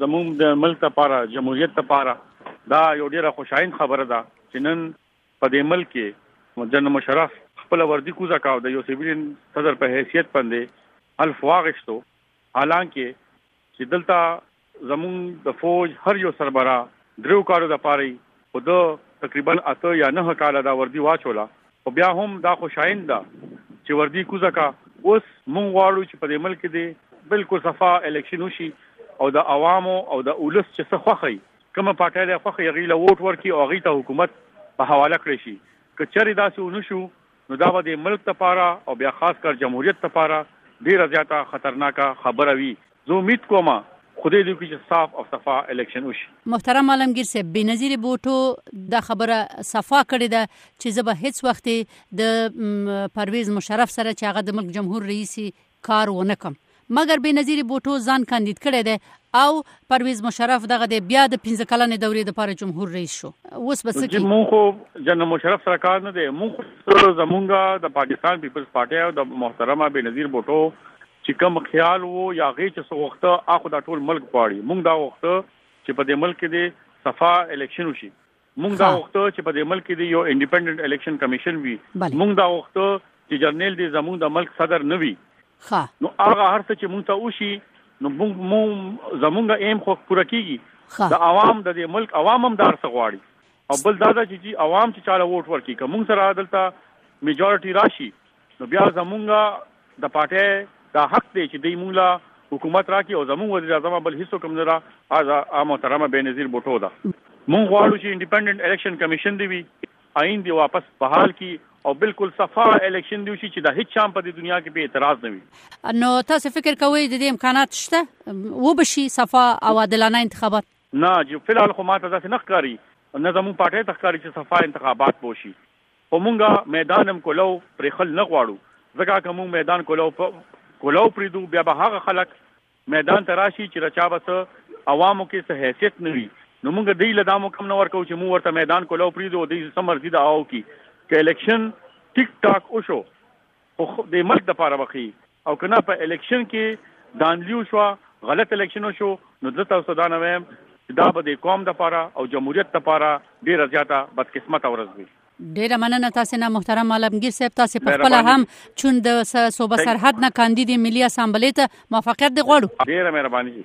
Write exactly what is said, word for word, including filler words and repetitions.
زموږ د ملک لپاره جمهوریت لپاره دا یو ډیره خوشاین خبره ده چې نن په دې ملک کې جنرال مشرف خپل وردی کوزه کاو د یو سیویلین صدر په حیثیت باندې الف واغشتو، حالانکه چې دلته زموږ د فوج هر یو سربرا درو کارو د پاره په د تقریبا اته یا نه کاله دا وردی واچولا، او بیا هم دا خوشاین ده چې وردی کوزه کا اوس مونږ غواړو چې په دې ملک کې بالکل صفا الیکشن وشي او د عوامو او د اولس چې څه خوخی کومه پارټي د خوخی غیله ووټ ورکي او غیته حکومت په حواله کړی شي. که چېرې داسې ونشو نو دا به د ملک لپاره او بیا خاص کر جمهوریت لپاره ډیره زیاته خطرناکه خبره وي. زه امید کوم خدای دې وکړي چې صاف او صفا الیکشن وشي. محترم عالمگیر صاحب، بنظیر بوټو دا خبره صفا کړې ده چې زه به هیڅ وخت د پرویز مشرف سره چې هغه د ملک جمهور رئیس کار ونه کم، مګر بنظیر بوټو ځان کاندید کړی دی او پرویز مشرف دغه د بیا د پنځه کلنې دورې لپاره جمهور رئیس شو. اوس به څه کوي؟ مونږ خو جنرال مشرف سره کار نه دی، مونږ زمونږ د پاکستان پیپلز پارټي او د محترمه بنظیر بوټو چې کوم خیال وو یا غي چې څو وخت اخو دا ټول ملک پاړي، مونږ دا وخت چې په دې ملک کې د صفا الیکشن وشي، مونږ دا وخت چې په دې ملک کې د یو انډیپندنت الیکشن کمیشن وي، مونږ دا وخت چې جرنیل دی زموږ د ملک صدر نه وي. ها نو هغه هر څه چې مونږ ته وشي نو مونږ زموږ ایم خو پوره کیږي. د عوام د دې ملک عوام هم دار څه غواړي او بل دا چې عوام چې چاله ووټ ورکړي که مونږ سره عدالت میجورټي راشي نو بیا زمونږ د پارټي دا حق دی چې دوی موږ له حکومت راکړي او زموږ وزیر اعظم بل هیڅ کوم نه را از محترمه بنظیر بوټو ده. موږ غواړو چې انډیپندنت الیکشن کمیشن دی وي، آئین دی واپس بحال کی او بالکل صفا الیکشن دی وشي چې دا هیڅ چا په دنیا کې به اعتراض نه وي. نو تاسو فکر کوئ د دې امکانات شته و بشي صفا او عادلانه انتخابات؟ نه، چې فلحال خو ماته داسې نه ښکاري، نه زموږ پارټي ته ښکاري چې صفا انتخابات وشي. خو مونږ میدان هم کولو پرېښل نه غواړو، ځکه که مونږ میدان کولو کولو پریدو بیا به هغه خلک میدان ته راشي چې رچا بس عوامو کې څه حیثیت نه وي. نو موږ دوی له دا مو کم نه ورکو چې موږ ورته میدان کولو پریدو دوی څه مرضي ده او کی که الیکشن ټیک ټاک وشو خو د ملک دپاره بخي، او که نه په الیکشن کې دانلیو شو غلط الیکشن وشو نو زه تاسو دا نه وایم چې دا به د قوم دپاره او جمهوریت دپاره ډېره زیاته بدقسمته ورځ وي. ډیره مننه تاسو نه محترم عالمگیر صاحب، تاسو په خپل هم چون د صوبه سرحد نه کاندید ملي اسامبلې ته موافقت دی غواړو. ډیره مهرباني.